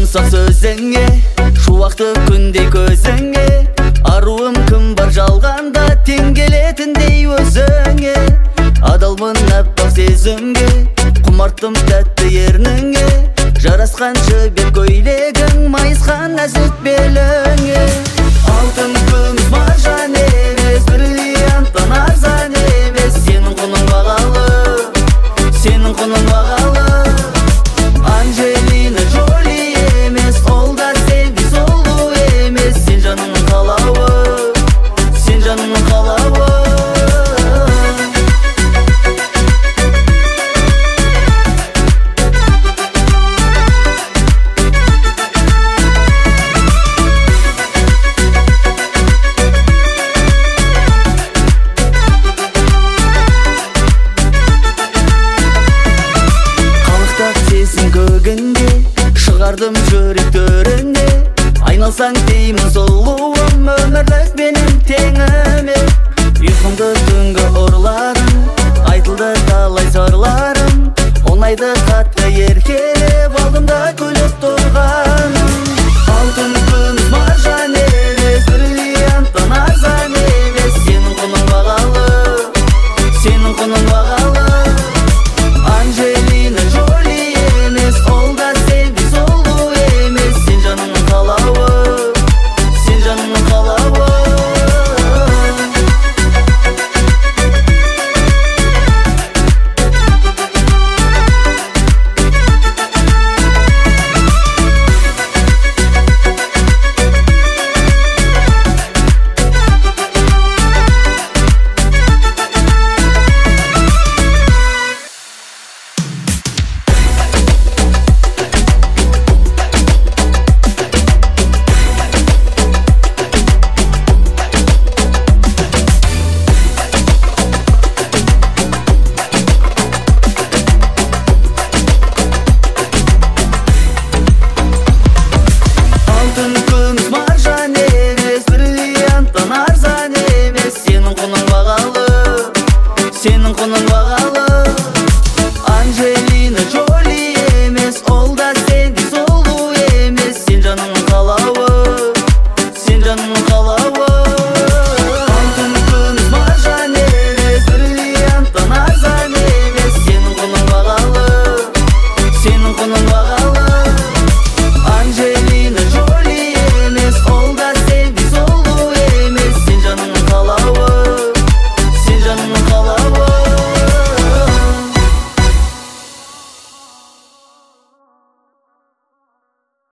жұмсақ сөзіңе, шуақты күндей көзіңе, аруым кім бар жалғанда тең келетіндей өзіңе. Адалмын аппақ сезімге, құмарттым тәтті ерніңе, жарасқан жібек көйлегің, майысқан нәзік беліңе. Алтын күміс маржан емес, бриллианттан арзан емес, сенің құның бағалы, сенің құның бағалы. Анджелина Джоли емес, ол да sevgi сұлу емес, сен жанымның қалауы, сен жанымның қалауы. Шығардым жүрек төріне, айналсаң деймін сұлуым, өмірлік менің теңіме. Ұйқымды түнгі ұрладым, айтылды талай сырларым, оңайды қатты еркелеп алдым да күліп тұрғаным. Алтын күміс маржан емес, бриллианттан арзан емес, сенің құның бағалы, сенің құның бағалы. Анджелина Джоли емес, ол да sevgi сұлу емес, сен жанымның қалауы, сен жанымның қалауы. Сенің құның бағалы. Анджелина Джоли емес, ол да sevgi сұлу емес, сен жанымның қалауы, сен жанымның қалауы. Алтын күміс маржан емес, бриллианттан арзан емес, сенің құның бағалы, сенің құның бағалы.